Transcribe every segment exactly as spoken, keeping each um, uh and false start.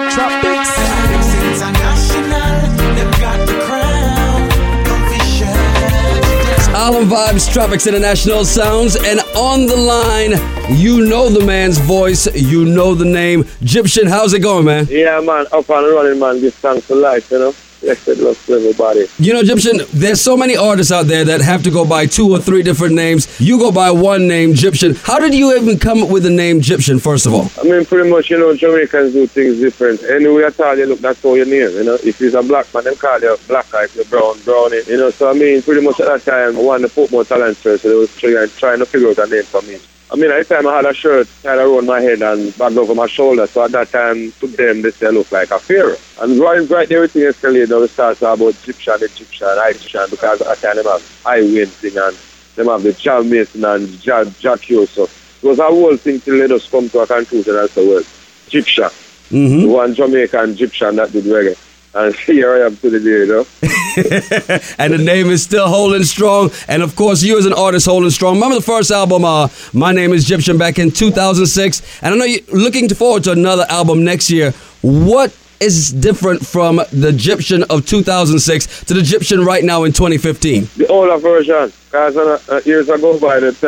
Tropics. Tropics International. Them got the crown. Island Vibes, Tropics International sounds, and on the line, you know the man's voice, you know the name. Gyptian, how's it going, man? Yeah, man, up and running, man. This thanks for life, you know. Blessed love to everybody. You know, Gyptian, there's so many artists out there that have to go by two or three different names. You go by one name, Gyptian. How did you even come up with the name Gyptian, first of all? I mean, pretty much, you know, Jamaicans do things different. Anyway, I tell you, look, that's all your name, you know. If you're a black man, they call you black guy. If you're brown, brownie. You know, so I mean, pretty much at that time, I wanted to put more talent first, so they was trying, trying to figure out a name for me. I mean, at the time I had a shirt tied around my head and back over my shoulder, so at that time, to them, they say I look like a pharaoh. And right, right everything escalated, now we start to talk about Gyptian, Egyptian, Egyptian, because at that time they have I win thing and they have the John Mason and Jack Hugh, so it was a whole thing till let us come to a conclusion as to well, Gyptian, mm-hmm. the one Jamaican Gyptian that did reggae. And here I am to the day, you know. And the name is still holding strong. And of course, you as an artist holding strong. Remember the first album, uh, My Name is Gyptian, back in two thousand six. And I know you're looking forward to another album next year. What is different from the Gyptian of two thousand six to the Gyptian right now in twenty fifteen? The older version. Because uh, uh, years ago by the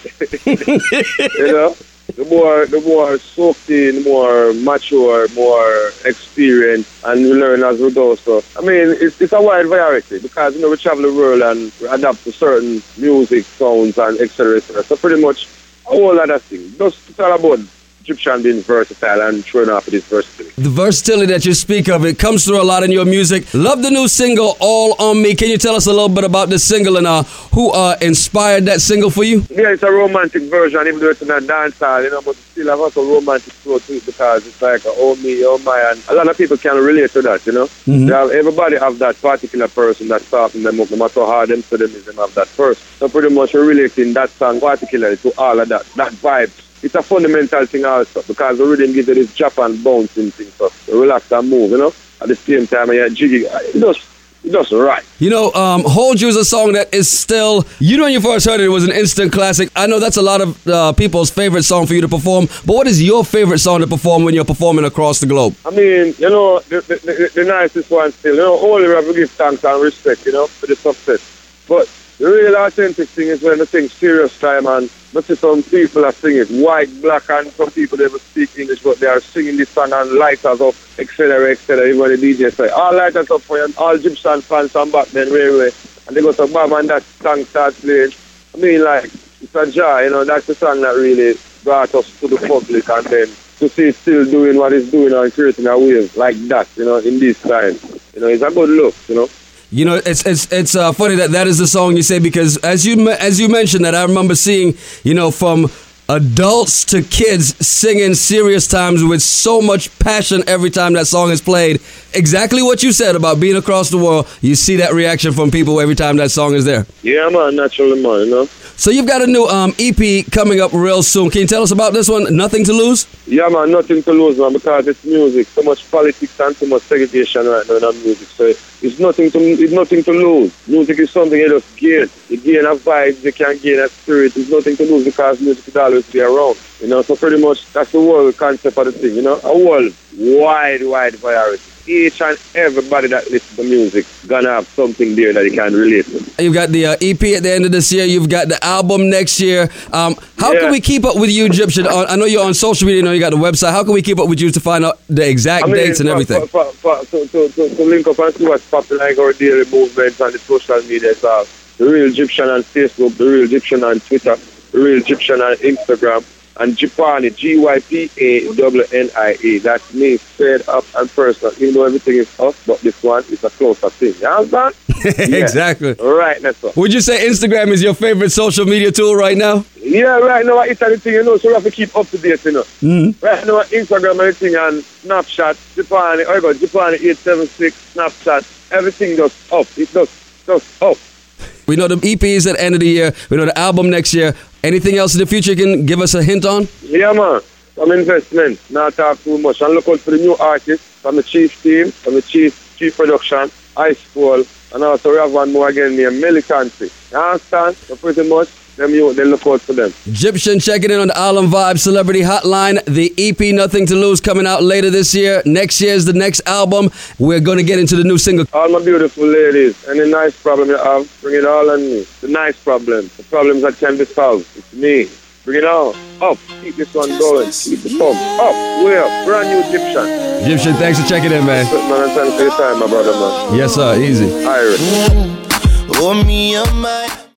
time, you know. The more, the more soaked in, more mature, more experienced, and we learn as we go. So, I mean, it's, it's a wide variety because, you know, we travel the world and we adapt to certain music, sounds, and et cetera, et cetera. So pretty much a whole other thing. Just it's all about Gyptian being versatile and showing off this versatility. The versatility that you speak of, it comes through a lot in your music. Love the new single, All On Me. Can you tell us a little bit about this single and uh, who uh, inspired that single for you? Yeah, it's a romantic version, even though it's in a dance hall, you know, but still have also romantic flow to it because it's like, oh me, oh my, and a lot of people can relate to that, you know. Mm-hmm. They have, everybody have that particular person that's talking them up, no matter how hard them to them is, them have that person. So pretty much we're relating that song particularly to all of that, that vibe. It's a fundamental thing also because the rhythm gives you this Japan bouncing thing, so you relax and move, you know. At the same time, you're jiggy. It just, it just right. You know, um, Hold You is a song that is still, you know, when you first heard it, it was an instant classic. I know that's a lot of uh, people's favorite song for you to perform, but what is your favorite song to perform when you're performing across the globe? I mean, you know, the, the, the, the nicest one still, you know, only we have to give thanks and respect, you know, for the success. But the real authentic thing is when the thing serious time and not see some people are singing white, black, and some people they will speak English, but they are singing this song and light us up, et cetera, et cetera. Even the D J say, all light us up for you, all Gyptian fans from back then, railway. And they go to Bob and that song starts playing. I mean, like, it's a joy, you know, that's the song that really brought us to the public, and then to see it still doing what it's doing and creating a wave like that, you know, in this time. You know, it's a good look, you know. You know, it's it's it's uh, funny that that is the song you say because as you as you mentioned that, I remember seeing, you know, from adults to kids singing Serious Times with so much passion every time that song is played. Exactly what you said about being across the world. You see that reaction from people every time that song is there. Yeah, man, naturally, man, you know. So you've got a new um, E P coming up real soon. Can you tell us about this one, Nothing to Lose? Yeah, man, nothing to lose, man, because it's music. So much politics and so much segregation right now in our music. So it's nothing to it's nothing to lose. Music is something you just gain. You gain a vibe, you can gain a spirit. It's nothing to lose because music will always be around. You know, so pretty much that's the whole concept of the thing, you know. A whole wide, wide variety. Each and everybody that listens to music gonna have something there that you can relate to. You've got the uh, E P at the end of this year. You've got the album next year. Um, how yeah. can we keep up with you, Gyptian? I know you're on social media. I know you got the website. How can we keep up with you to find out the exact I mean, dates and for, everything? For, for, for, to, to, to link up and see what's popular, like our daily movements on the social media. So the Real Gyptian on Facebook, the Real Gyptian on Twitter, the Real Gyptian on Instagram. And Gypani, G Y P A W N I A. That's me, straight up and personal. Even though everything is us, but this one is a closer thing. You understand? Yeah. Exactly. Right, that's all. Would you say Instagram is your favorite social media tool right now? Yeah, right now it's anything, you know, so we have to keep up to date, you know. Mm-hmm. Right now Instagram, everything, and Snapchat, Gypani, oh God, Gypani eight seven six, Snapchat, everything goes up. It does, does up. We know the E P is at the end of the year. We know the album next year. Anything else in the future you can give us a hint on? Yeah, man. Some investment. Not talk too much. And look out for the new artists from the Chief team, from the Chief Chief Production, Ice Fall, and also we have one more again named Militancy. You understand? So pretty much, them you, they look out for them. Egyptian checking in on the Island Vibe Celebrity Hotline. The E P Nothing to Lose coming out later this year. Next year is the next album. We're going to get into the new single. All my beautiful ladies, any nice problem you have, bring it all on me. The nice problem, the problems that can be solved. It's me. Bring it on. Up. Keep this one going. Keep the pump. Up. Way up. Brand new Egyptian. Egyptian, thanks for checking in, man. Man, I'm trying to say time, my brother, man. Yes, sir. Easy. Irish. Oh, me, oh, my.